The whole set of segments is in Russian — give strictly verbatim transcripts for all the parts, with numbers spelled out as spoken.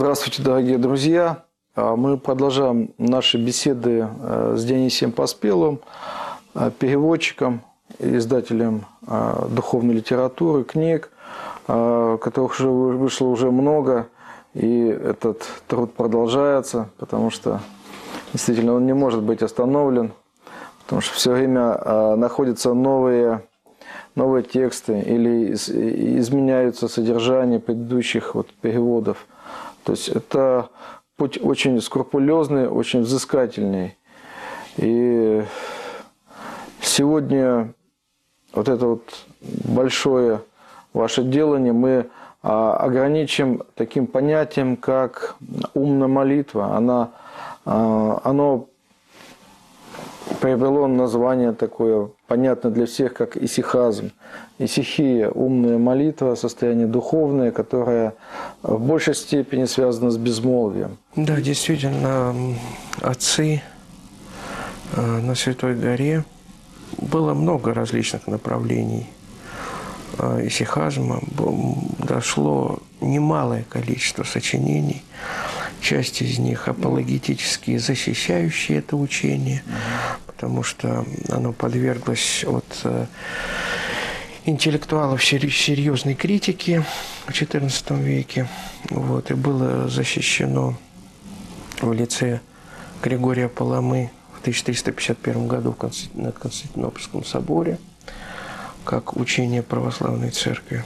Здравствуйте, дорогие друзья! Мы продолжаем наши беседы с Дионисием Поспеловым, переводчиком, издателем духовной литературы, книг, которых уже вышло уже много, и этот труд продолжается, потому что действительно он не может быть остановлен, потому что все время находятся новые, новые тексты или изменяются содержание предыдущих вот переводов. То есть это путь очень скрупулезный, очень взыскательный. И сегодня вот это вот большое ваше делание мы ограничим таким понятием, как умная молитва. Она, оно приобрело название такое, понятно для всех, как исихазм. Исихия – умная молитва, состояние духовное, которое в большей степени связано с безмолвием. Да, действительно, отцы на Святой Горе было много различных направлений исихазма. Дошло немалое количество сочинений, часть из них апологетические, защищающие это учение, потому что оно подверглось от интеллектуалов серьезной критики в четырнадцатом веке, вот, и было защищено в лице Григория Паламы в тысяча триста пятьдесят первом году на Константинопольском соборе как учение православной церкви.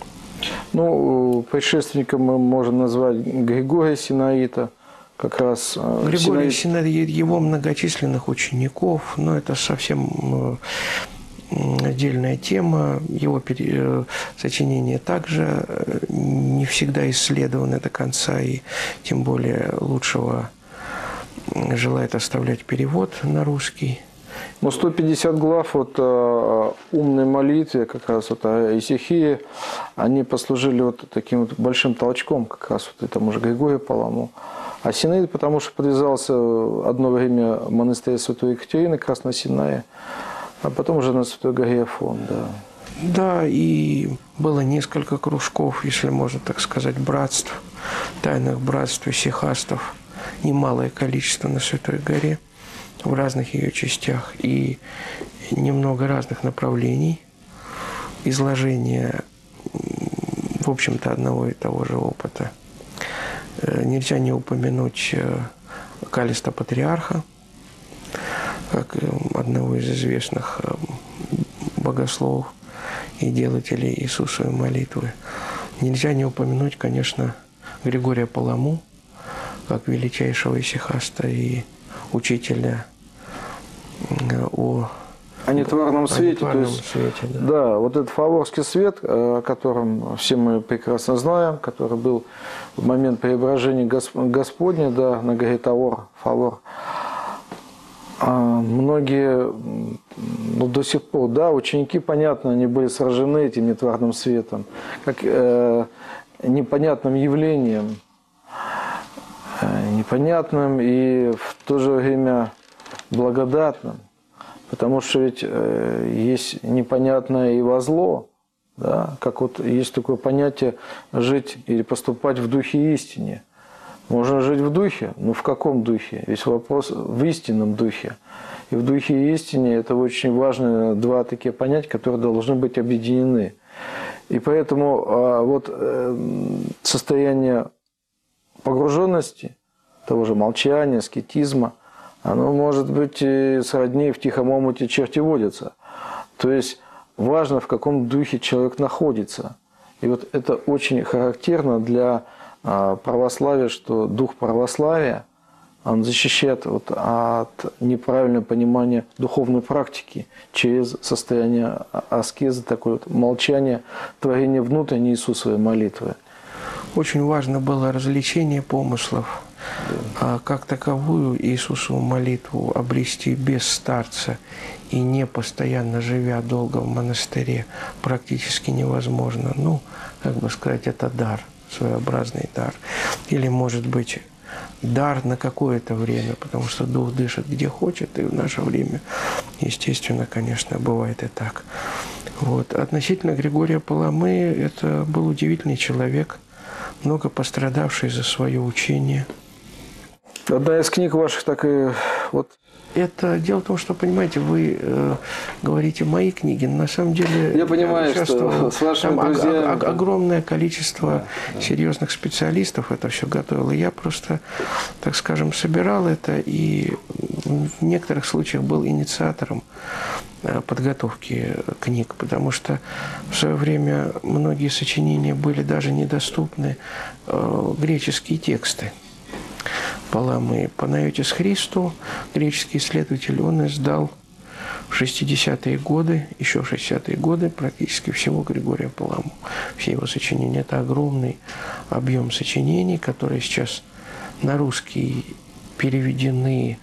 Ну, предшественником мы можем назвать Григория Синаита, как раз. Григорий Синаит, его многочисленных учеников, но это совсем отдельная тема. Его сочинения также не всегда исследованы до конца, и тем более лучшего желает оставлять перевод на русский. Но сто пятьдесят глав от э, умной молитвы, как раз вот исихии, они послужили вот таким вот большим толчком как раз вот этому же Григорию Паламу. А Синаит, потому что подвязался одно время в монастыре Святой Екатерины, как раз на Синае, а потом уже на Святой горе Афон, да. Да, и было несколько кружков, если можно так сказать, братств, тайных братств исихастов, немалое количество на Святой горе, в разных ее частях, и немного разных направлений изложения, в общем-то, одного и того же опыта. Нельзя не упомянуть Калиста Патриарха, как одного из известных богословов и делателей Иисусовой молитвы. Нельзя не упомянуть, конечно, Григория Паламу, как величайшего исихаста и учителя о, о нетварном свете. О нетварном то есть, свете, да. Да, вот этот фаворский свет, о котором все мы прекрасно знаем, который был в момент преображения Господня, да, на горе Тавор, Фавор. Многие, ну, до сих пор, да, ученики, понятно, они были сражены этим нетварным светом, как э, непонятным явлением, э, непонятным и в то же время благодатным, потому что ведь э, есть непонятное и во зло, да, как вот есть такое понятие жить или поступать в духе истине. Можно жить в духе, но в каком духе? Весь вопрос в истинном духе. И в духе и истине это очень важные два такие понятия, которые должны быть объединены. И поэтому э, вот э, состояние погруженности, того же молчания, аскетизма, оно может быть и сродни в тихом омуте черти водятся. То есть важно, в каком духе человек находится. И вот это очень характерно для православия, что дух православия, он защищает вот от неправильного понимания духовной практики через состояние аскезы, такое вот молчание, творение внутренней Иисусовой молитвы. Очень важно было развлечение помыслов. А как таковую Иисусову молитву обрести без старца и не постоянно живя долго в монастыре практически невозможно. Ну, как бы сказать, это дар, своеобразный дар. Или, может быть, дар на какое-то время, потому что Дух дышит где хочет, и в наше время, естественно, конечно, бывает и так. Вот. Относительно Григория Паламы, это был удивительный человек, много пострадавший за свое учение. Одна из книг ваших так и вот... Это дело в том, что, понимаете, вы э, говорите мои книги, но на самом деле... Я понимаю, что с вашими там друзьями... Ог- ог- огромное количество да, серьезных специалистов это все готовило. Я просто, так скажем, собирал это и в некоторых случаях был инициатором подготовки книг, потому что в свое время многие сочинения были даже недоступны, э, греческие тексты. Паламы Панайотис Христу, греческий исследователь, он издал в шестидесятые годы, еще в шестидесятые годы практически всего Григория Паламу. Все его сочинения. Это огромный объем сочинений, которые сейчас на русский переведены,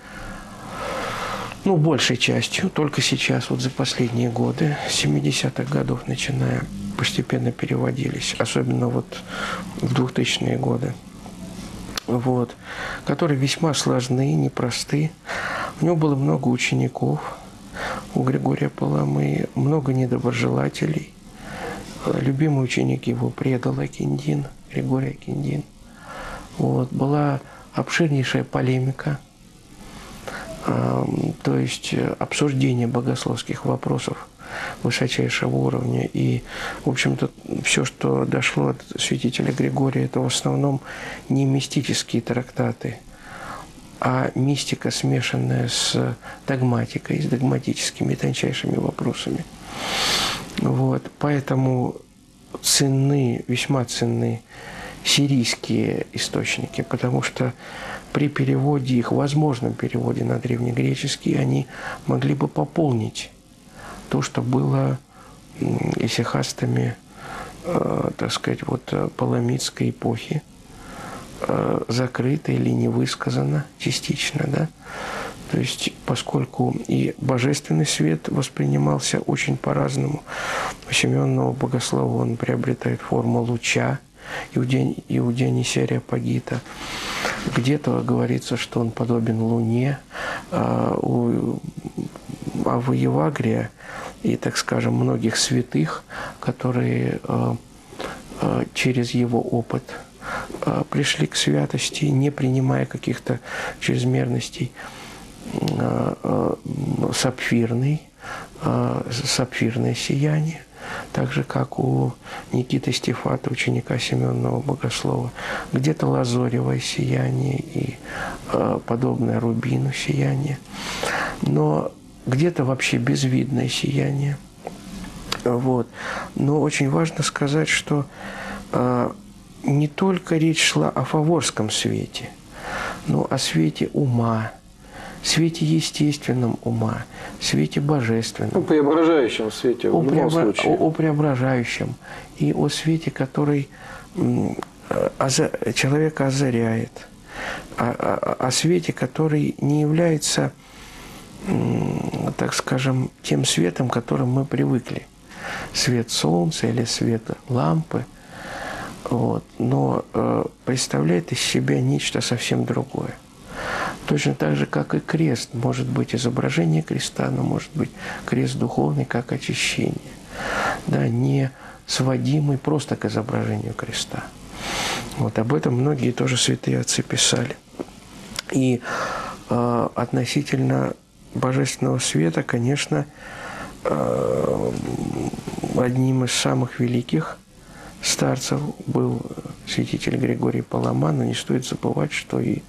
ну, большей частью, только сейчас, вот за последние годы, с семидесятых годов начиная, постепенно переводились, особенно вот в двухтысячные годы. Вот, которые весьма сложны, непросты. У него было много учеников, у Григория Паламы, много недоброжелателей. Любимый ученик его предал Акиндин, Григорий Акиндин. Вот, была обширнейшая полемика, э, то есть обсуждение богословских вопросов высочайшего уровня. И, в общем-то, все, что дошло от святителя Григория, это в основном не мистические трактаты, а мистика, смешанная с догматикой, с догматическими тончайшими вопросами. Вот. Поэтому ценны, весьма ценны сирийские источники, потому что при переводе их, возможном переводе на древнегреческий, они могли бы пополнить то, что было исихастами, э, так сказать, вот паламидской эпохи, э, закрыто или не высказано частично, да. То есть, поскольку и божественный свет воспринимался очень по-разному, у Симеонова богослова он приобретает форму луча, и у Дионисия Ареопагита где-то говорится, что он подобен луне, а у а в Евагрия и, так скажем, многих святых, которые э, э, через его опыт э, пришли к святости, не принимая каких-то чрезмерностей, э, э, сапфирный, э, сапфирное сияние, так же, как у Никиты Стефата, ученика Симеонова богослова, где-то лазоревое сияние и э, подобное рубину сияние. Но где-то вообще безвидное сияние. Вот. Но очень важно сказать, что э, не только речь шла о фаворском свете, но о свете ума, свете естественном ума, свете божественном. О преображающем свете, в о, любом преобра... случае. о, о преображающем. И о свете, который м, оза... человека озаряет. О, о, о свете, который не является, так скажем, тем светом, к которым мы привыкли. Свет солнца или свет лампы. Вот. Но э, представляет из себя нечто совсем другое. Точно так же, как и крест. Может быть изображение креста, но может быть крест духовный, как очищение. Да, не сводимый просто к изображению креста. Вот об этом многие тоже святые отцы писали. И э, относительно божественного света, конечно, одним из самых великих старцев был святитель Григорий Палама, но не стоит забывать, что и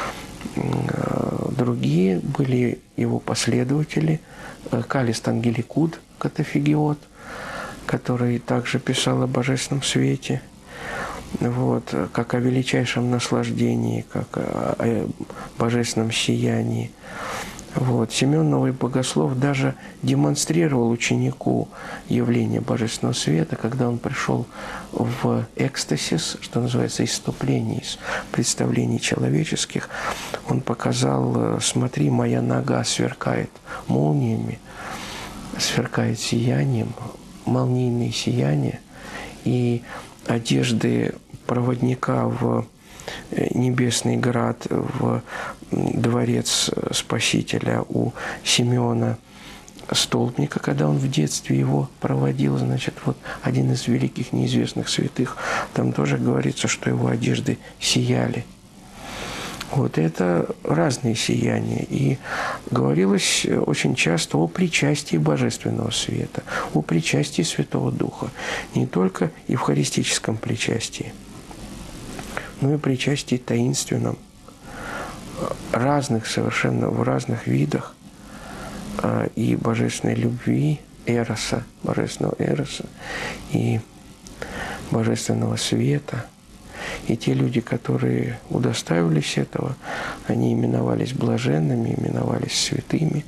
другие были его последователи. Калист Ангеликуд, катафигиот, который также писал о божественном свете, вот, как о величайшем наслаждении, как о божественном сиянии. Вот. Симеон Новый Богослов даже демонстрировал ученику явление Божественного Света, когда он пришел в экстасис, что называется, исступление из представлений человеческих. Он показал: смотри, моя нога сверкает молниями, сверкает сиянием, молнийные сияния, и одежды проводника в Небесный Град, в дворец Спасителя у Симеона столбника, когда он в детстве его проводил, значит, вот один из великих неизвестных святых, там тоже говорится, что его одежды сияли. Вот это разные сияния. И говорилось очень часто о причастии Божественного света, о причастии Святого Духа. Не только евхаристическом причастии, но и причастии таинственном, разных совершенно, в разных видах, и божественной любви, эроса, божественного эроса, и божественного света. И те люди, которые удостаивались этого, они именовались блаженными, именовались святыми.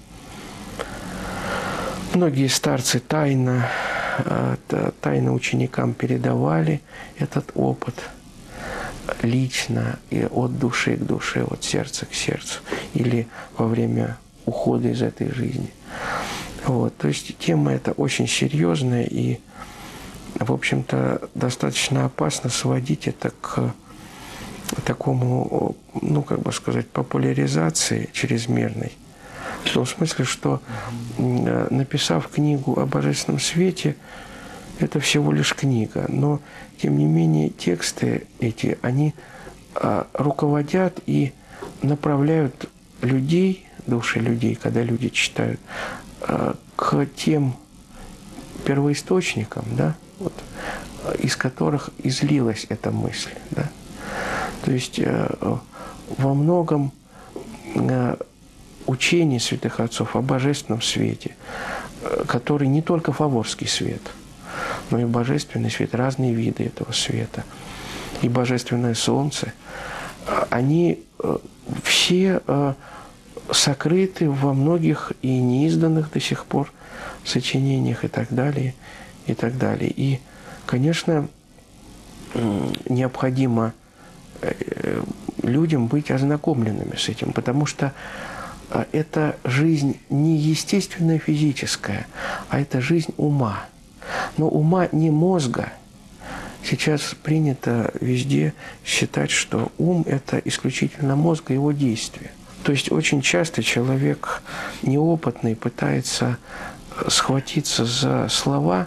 Многие старцы тайно, тайно ученикам передавали этот опыт лично и от души к душе, от сердца к сердцу, или во время ухода из этой жизни. Вот. То есть тема эта очень серьезная, и, в общем-то, достаточно опасно сводить это к такому, ну, как бы сказать, популяризации чрезмерной. В том смысле, что, написав книгу о Божественном свете, это всего лишь книга, но, тем не менее, тексты эти, они руководят и направляют людей, души людей, когда люди читают, к тем первоисточникам, да, вот, из которых излилась эта мысль. Да. То есть во многом учение святых отцов о божественном свете, который не только фаворский свет, но и божественный свет, разные виды этого света, и божественное солнце, они все сокрыты во многих и неизданных до сих пор сочинениях и так далее, и так далее. И, конечно, необходимо людям быть ознакомленными с этим, потому что это жизнь не естественная физическая, а это жизнь ума. Но ума не мозга. Сейчас принято везде считать, что ум – это исключительно мозг и его действия. То есть очень часто человек неопытный пытается схватиться за слова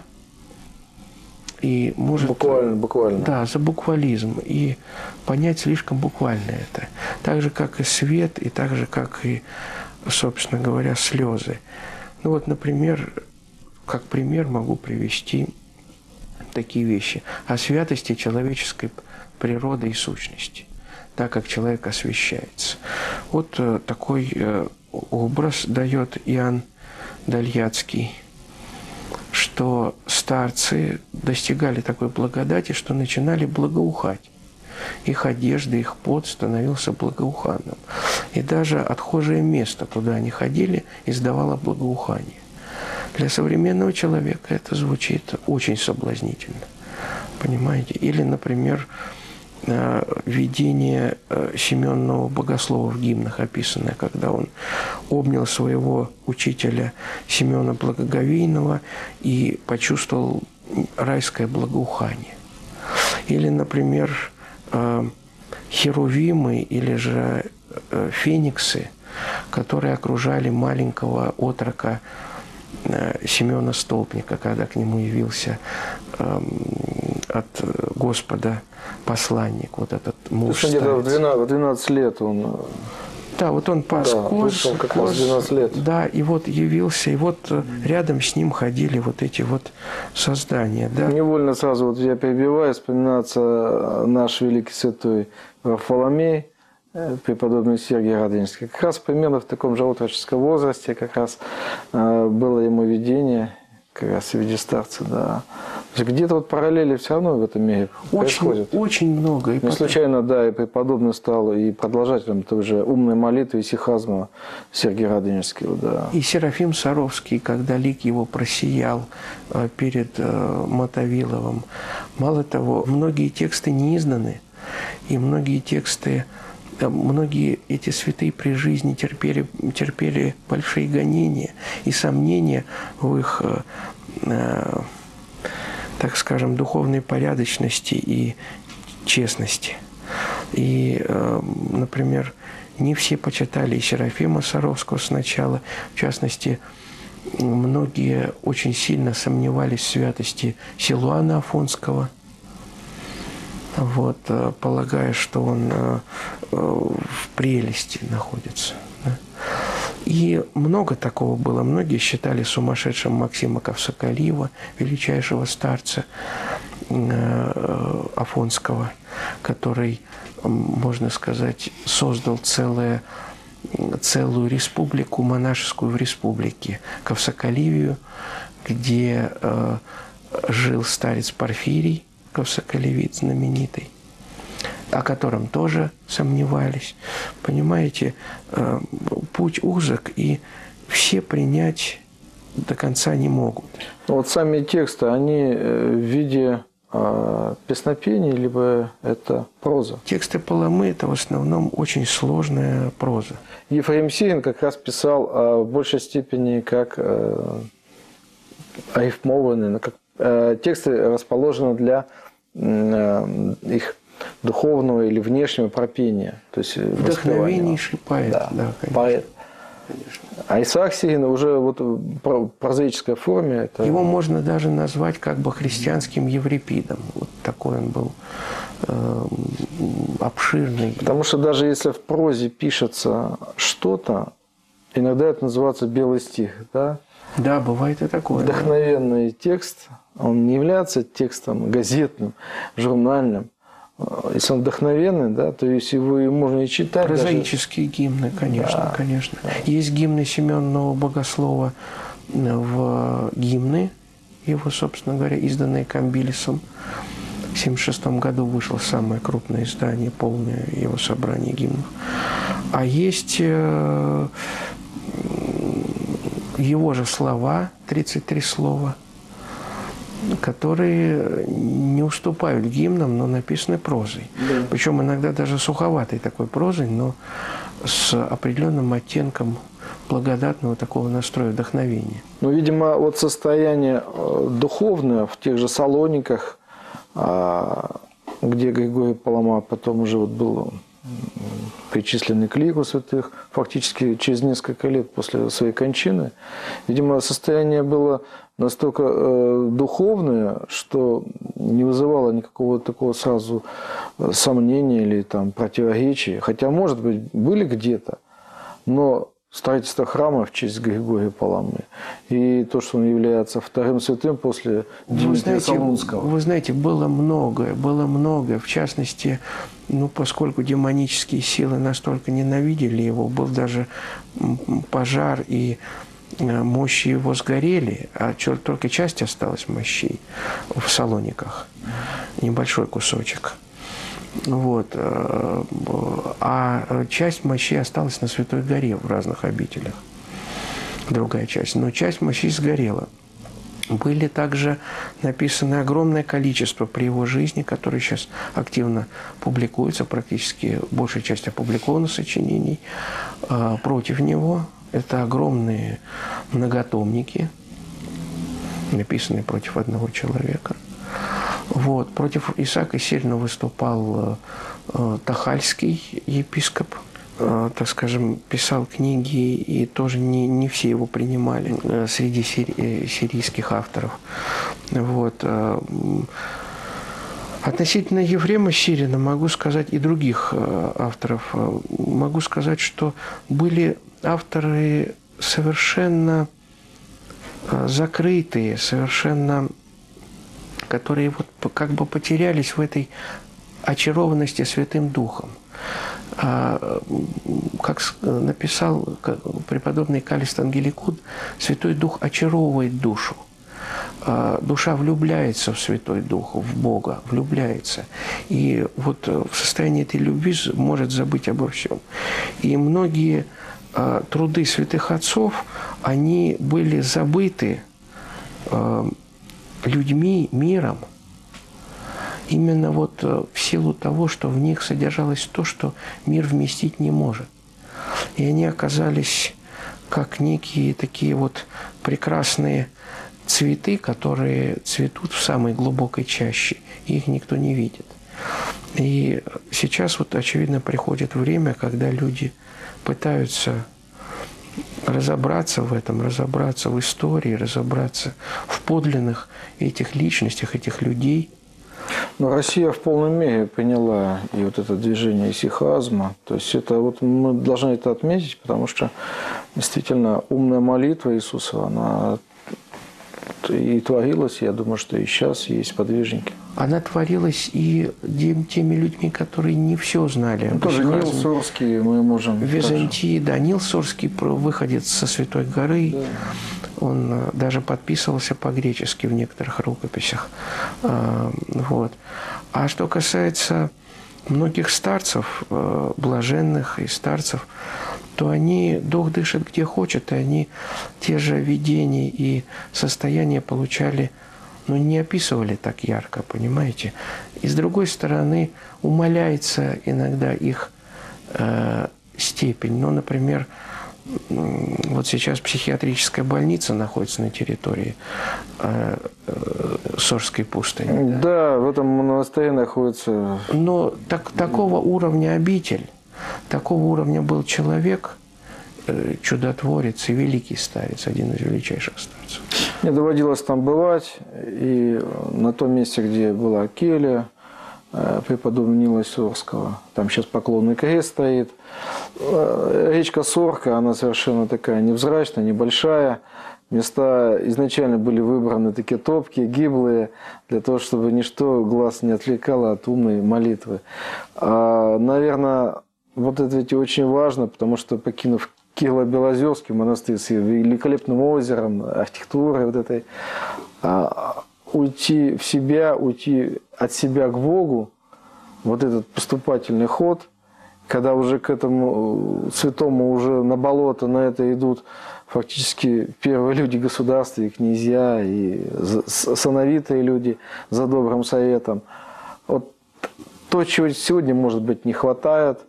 и может… Буквально, буквально. Да, за буквализм, и понять слишком буквально это. Так же, как и свет, и так же, как и, собственно говоря, слезы. Ну вот, например, как пример могу привести такие вещи о святости человеческой природы и сущности, так как человек освящается. Вот э, такой э, образ дает Иоанн Дальятский, что старцы достигали такой благодати, что начинали благоухать. Их одежда, их пот становился благоуханным. И даже отхожее место, куда они ходили, издавало благоухание. Для современного человека это звучит очень соблазнительно. Понимаете? Или, например, видение Симеонова богослова в гимнах описанное, когда он обнял своего учителя Симеона Благоговейного и почувствовал райское благоухание. Или, например, херувимы или же фениксы, которые окружали маленького отрока Симеона Столпника, когда к нему явился от Господа посланник, вот этот муж. Где-то в двенадцать лет он… Да, вот он пас да, коз, вышел как коз, раз двенадцать лет. Да, и вот явился, и вот рядом с ним ходили вот эти вот создания. Да. Невольно сразу, вот я перебиваю, вспоминается наш великий святой Варфоломей, преподобный Сергий Радонежский. Как раз примерно в таком же отроческом возрасте как раз было ему видение, как раз в виде старца, да. Где-то вот параллели все равно в этом мире очень, происходят. Очень много. И Не потом... случайно, да, и преподобный стал и продолжателем той же умной молитвы и сихазма Сергия Радонежского, да. И Серафим Саровский, когда лик его просиял перед Мотовиловым. Мало того, многие тексты не изданы, и многие тексты, многие эти святые при жизни терпели, терпели большие гонения и сомнения в их, так скажем, духовной порядочности и честности. И, например, не все почитали и Серафима Саровского сначала, в частности, Многие очень сильно сомневались в святости Силуана Афонского, вот, полагая, что он в прелести находится. И много такого было. Многие считали сумасшедшим Максима Ковсоколива, величайшего старца Афонского, который, можно сказать, создал целое, целую республику, монашескую в республике Ковсоколивию, где э, жил старец Порфирий, Ковсоколивит знаменитый, о котором тоже сомневались. Понимаете, э, путь узок, и все принять до конца не могут. Вот сами тексты, они в виде э, песнопений, либо это проза? Тексты Паламы – это в основном очень сложная проза. Ефрем Сирин как раз писал э, в большей степени как э, арифмованные, как э, тексты расположены для э, их духовного или внешнего пропения. То есть вдохновеннейший поэт. Да, да, конечно. поэт. Конечно. А Исаак Сирин уже вот в прозаической форме. Это... Его можно даже назвать как бы христианским Еврипидом. Вот такой он был э, обширный. Потому что даже если в прозе пишется что-то, иногда это называется белый стих. Да, да, бывает и такое. Вдохновенный да. текст, он не является текстом газетным, журнальным. Если он вдохновенный, да, то есть его можно и читать. Прозаические даже... гимны, конечно, да, конечно. Да. Есть гимны Семенного Богослова в гимны, его, собственно говоря, изданные Камбилисом. В семьдесят шестом году вышло самое крупное издание, полное его собрание гимнов. А есть его же слова, тридцать три слова, которые не уступают гимнам, но написаны прозой. Да. Причем иногда даже суховатой такой прозой, но с определенным оттенком благодатного такого настроя, вдохновения. Ну, видимо, вот состояние духовное в тех же Салониках, где Григорий Палама потом уже вот был причисленный к лику святых, фактически через несколько лет после своей кончины, видимо, состояние было настолько э, духовное, что не вызывало никакого такого сразу сомнения или там противоречия. Хотя, может быть, были где-то, но строительство храма в честь Григория Паламы и то, что он является вторым святым после Дмитрия Солунского. Вы знаете, было многое, было многое. В частности, ну, поскольку демонические силы настолько ненавидели его, был даже пожар, и мощи его сгорели, а только часть осталась мощей в Салониках, небольшой кусочек. Вот. А часть мощей осталась на Святой горе в разных обителях. Другая часть. Но часть мощей сгорела. Были также написаны огромное количество при его жизни, которые сейчас активно публикуются, практически большая часть опубликована сочинений против него. Это огромные многотомники, написанные против одного человека. Вот. Против Исаака сильно выступал э, Тахальский епископ, э, так скажем, писал книги, и тоже не, не все его принимали э, среди сири, сирийских авторов. Вот. Э, относительно Ефрема Сирина могу сказать, и других э, авторов, э, могу сказать, что были авторы совершенно э, закрытые, совершенно... которые вот как бы потерялись в этой очарованности Святым Духом. Как написал преподобный Калист Ангеликуд, Святой Дух очаровывает душу. Душа влюбляется в Святой Дух, в Бога, влюбляется. И вот в состоянии этой любви может забыть обо всем. И многие труды святых отцов, они были забыты людьми, миром, именно вот в силу того, что в них содержалось то, что мир вместить не может. И они оказались как некие такие вот прекрасные цветы, которые цветут в самой глубокой чаще, и их никто не видит. И сейчас вот, очевидно, приходит время, когда люди пытаются разобраться в этом, разобраться в истории, разобраться в подлинных этих личностях, этих людей. Но Россия в полной мере приняла и вот это движение исихазма. То есть это вот мы должны это отметить, потому что действительно умная молитва Иисуса, она и творилась, я думаю, что и сейчас есть подвижники. Она творилась и теми людьми, которые не все знали. Ну, тоже Нил Сорский мы можем... В Византии, да, Нил Сорский, выходец со Святой горы, да. Он даже подписывался по-гречески в некоторых рукописях. Вот. А что касается многих старцев, блаженных и старцев, то они, дух дышит где хочет, и они те же видения и состояния получали, но не описывали так ярко, понимаете? И с другой стороны, умаляется иногда их э, степень. Ну, например, вот сейчас психиатрическая больница находится на территории э, э, Сорской пустыни. Да, да, в этом монастыре находится... Но так, такого уровня обитель, такого уровня был человек, э, чудотворец и великий старец, один из величайших старцев. Мне доводилось там бывать, и на том месте, где была келья преподобного Нила Сорского, там сейчас поклонный крест стоит. Речка Сорка, она совершенно такая невзрачная, небольшая. Места изначально были выбраны такие топкие, гиблые, для того, чтобы ничто глаз не отвлекало от умной молитвы. А, наверное, вот это ведь очень важно, потому что, покинув Киево-Белозерский монастырь с великолепным озером, архитектурой вот этой, а, уйти в себя, уйти от себя к Богу, вот этот поступательный ход, когда уже к этому святому уже на болото, на это идут фактически первые люди государства, и князья, и сановитые люди за добрым советом. Вот то, чего сегодня, может быть, не хватает,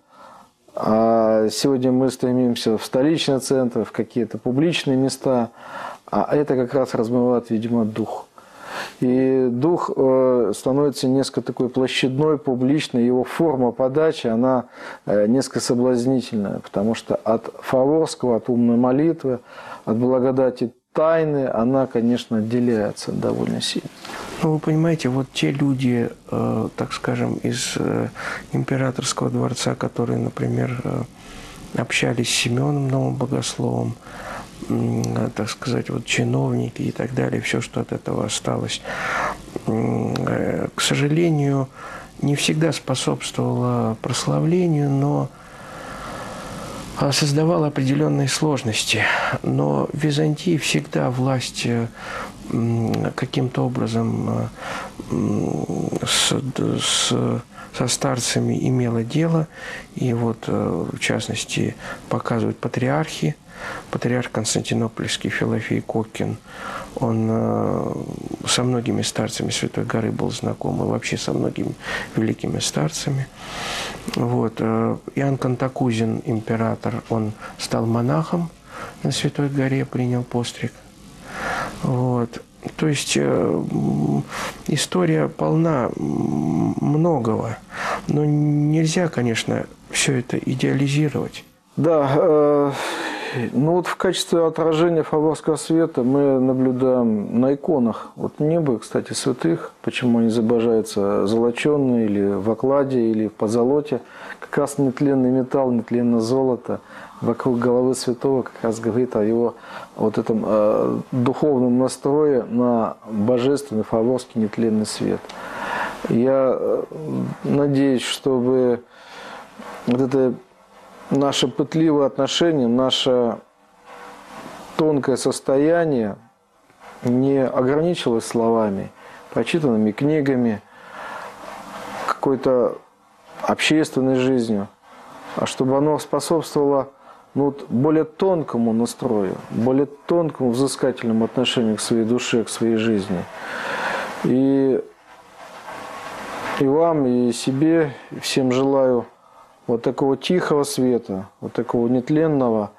а сегодня мы стремимся в столичный центр, в какие-то публичные места, а это как раз размывает, видимо, дух. И дух становится несколько такой площадной, публичной, его форма подачи, она несколько соблазнительная, потому что от фаворского, от умной молитвы, от благодати тайны, она, конечно, отделяется довольно сильно. Ну, вы понимаете, вот те люди, э, так скажем, из э, императорского дворца, которые, например, э, общались с Симеоном Новым Богословом, э, так сказать, вот чиновники и так далее, все, что от этого осталось, э, к сожалению, не всегда способствовало прославлению, но создавало определенные сложности. Но в Византии всегда власть каким-то образом с, с, со старцами имела дело. И вот, в частности, показывают патриархи. Патриарх Константинопольский Филофей Коккин, он со многими старцами Святой горы был знаком, и вообще со многими великими старцами. Вот. Иоанн Кантакузин, император, он стал монахом на Святой горе, принял постриг. Вот. То есть э, история полна многого, но нельзя, конечно, все это идеализировать. Да, э, ну вот в качестве отражения фаворского света мы наблюдаем на иконах. Вот небо, кстати, святых, почему они изображаются золоченые или в окладе, или в позолоте. Как раз нетленный металл, нетленное золото вокруг головы святого как раз говорит о его вот этом э, духовном настрое на божественный фаворский нетленный свет. Я надеюсь, чтобы вот это наше пытливое отношение, наше тонкое состояние не ограничилось словами, прочитанными книгами, какой-то общественной жизнью, а чтобы оно способствовало ну, вот, более тонкому настрою, более тонкому взыскательному отношению к своей душе, к своей жизни. И, и вам, и себе, и всем желаю вот такого тихого света, вот такого нетленного,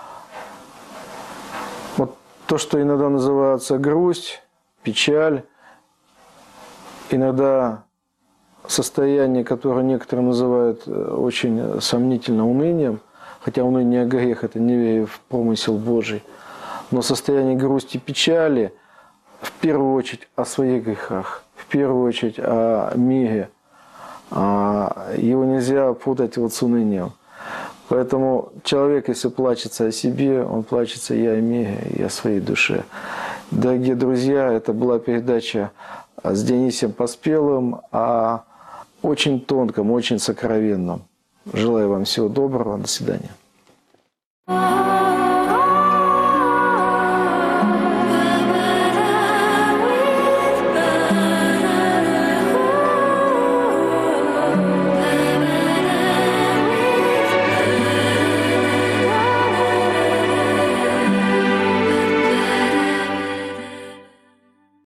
вот то, что иногда называется грусть, печаль, иногда состояние, которое некоторые называют очень сомнительно унынием, хотя уныние грех, это не верие в промысел Божий. Но состояние грусти и печали в первую очередь о своих грехах, в первую очередь о мире. Его нельзя путать вот с унынием. Поэтому человек, если плачется о себе, он плачется и о мире, и о своей душе. Дорогие друзья, это была передача с Дионисием Поспелым о очень тонком, очень сокровенном. Желаю вам всего доброго. До свидания.